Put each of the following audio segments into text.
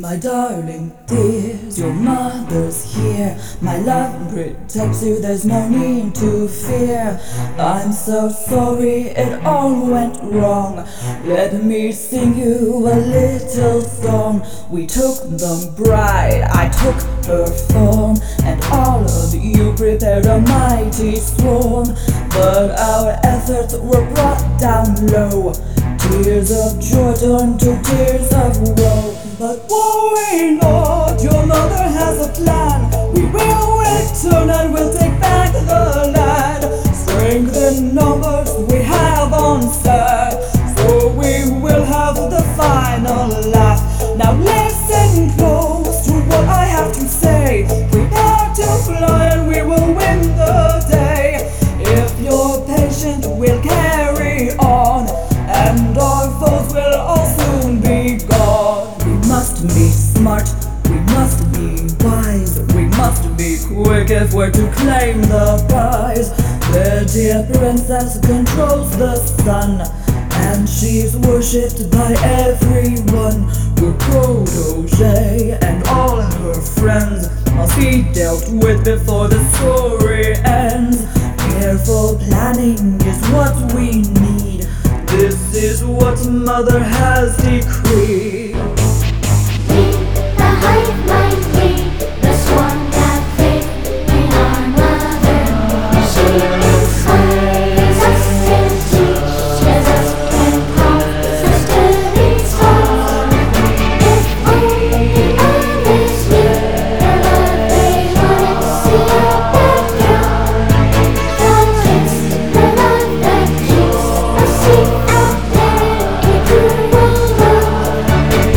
My darling dears, your mother's here. My love protects you, there's no need to fear. I'm so sorry it all went wrong. Let me sing you a little song. We took the bride, I took her form, and all of you prepared a mighty swarm. But our efforts were brought down low. Tears of joy turned to tears of woe. But worry not, your mother has a plan. We will return and we'll take back the land. Strength in numbers we have on set, so we will have the final laugh. Now listen close to what I have to say. Prepare to fly and we will win the day. If you're patient, we'll carry on, and our foes will all soon be gone. We must be smart, we must be wise, we must be quick if we're to claim the prize. The dear princess controls the sun, and she's worshipped by everyone. Her protege and all her friends must be dealt with before the story ends. Careful planning is what we need. This is what Mother has decreed. The hive mind lead, the swan that faith in our mother. She inspires us and teaches us and prompts us to be strong. If only others knew the love they wanted to see out that young. The love that keeps us safe out there in the cruel world.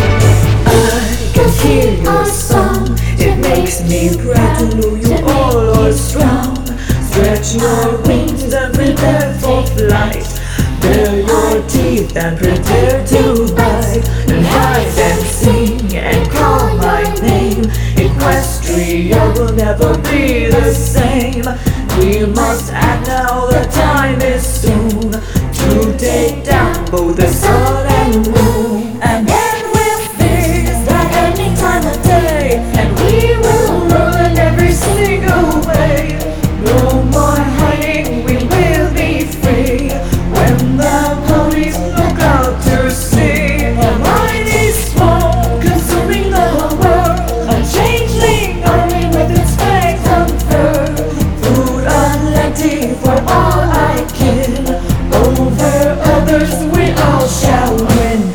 I can hear your song, it makes me proud to know you all are strong. Stretch your wings and prepare for flight. Bare your teeth and prepare to bite. And hide and sing and call my name. Equestria will never be the same. We must act now, the time is soon to take down both the sun and moon. And then we'll feast at any time of day, and we will run every single way. No more hiding, we will be free when the ponies look out to sea. A mighty smoke consuming the world, a changeling army with its fangs of fur. Food plenty for all I kin, over others we all shall win.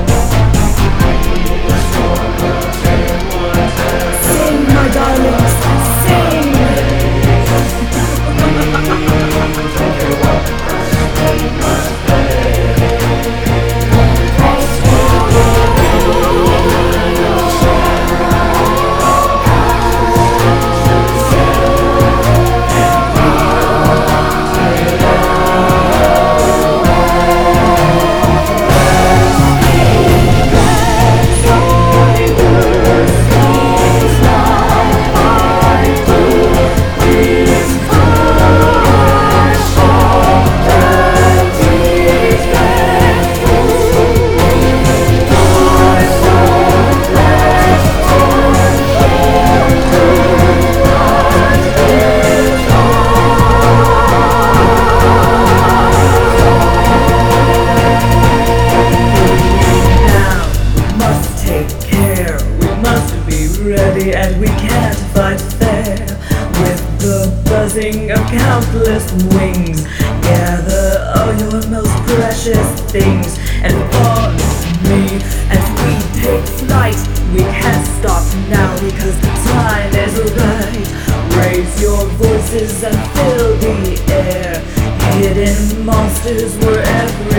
Sing, my darlings, sing. And we can't fight fair with the buzzing of countless wings. Gather all your most precious things and follow me as we take flight. We can't stop now because the time is right. Raise your voices and fill the air. Hidden monsters were everywhere.